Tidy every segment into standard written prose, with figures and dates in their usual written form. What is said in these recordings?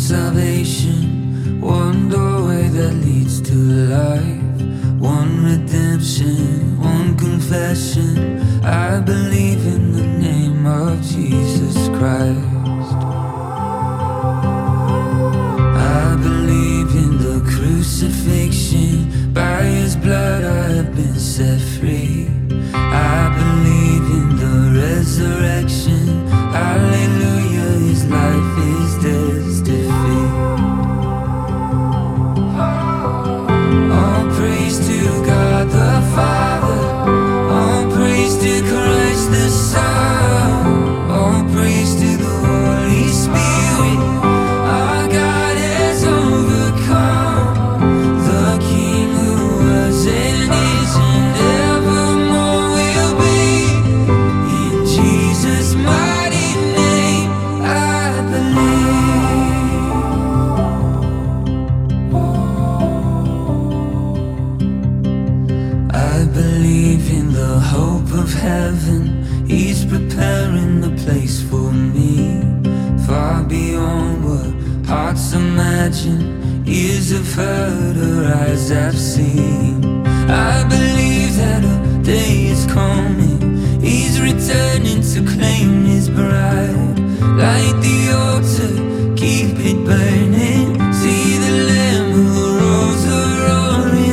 salvation, one doorway that leads to life, one redemption, one confession. I believe in the name of Jesus Christ. I believe in the crucifixion, by His blood I have been set free. I believe in the resurrection, hallelujah, His life is death's defeat. All praise to God the Father, all praise to Christ the Son, all praise to the Holy Spirit. Our God has overcome, the King who was and is and evermore will be. In Jesus' mighty name I believe. I believe in the hope of heaven, He's preparing the place for me, far beyond what hearts imagine, ears have heard, or eyes have seen. I believe that a day is coming, He's returning to claim His bride. Light the altar, keep it burning, see the Lamb who rose a roaring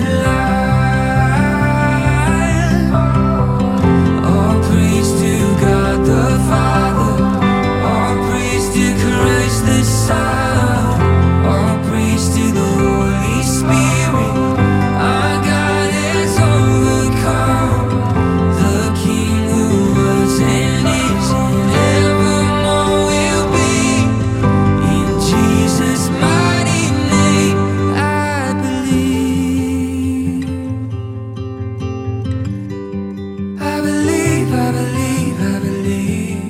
lion. All praise to God the Father, all praise to Christ the Son, all praise to the Holy Spirit. Our God has overcome, the King who was and is and evermore will be. In Jesus' mighty name I believe. I believe, I believe, I believe.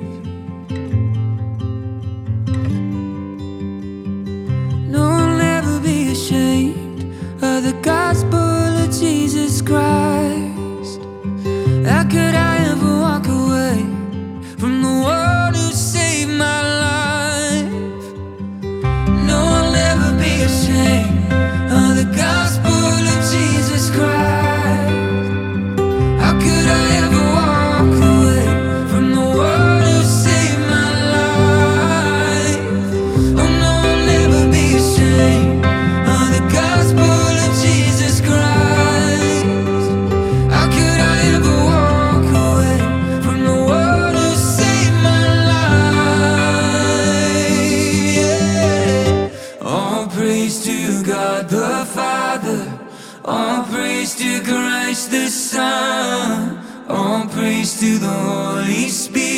No, I'll never be ashamed of the gospel of Jesus Christ. How could I ever walk away from the one who saved my life? No, I'll never be ashamed of the gospel of Jesus Christ. How could I ever walk away from the one who saved my life? Oh no, I'll never be ashamed of the gospel of Jesus Christ. How could I ever walk away from the one who saved my life? Yeah. All praise to God the Father, all praise to Christ the Son, all praise to the Holy Spirit.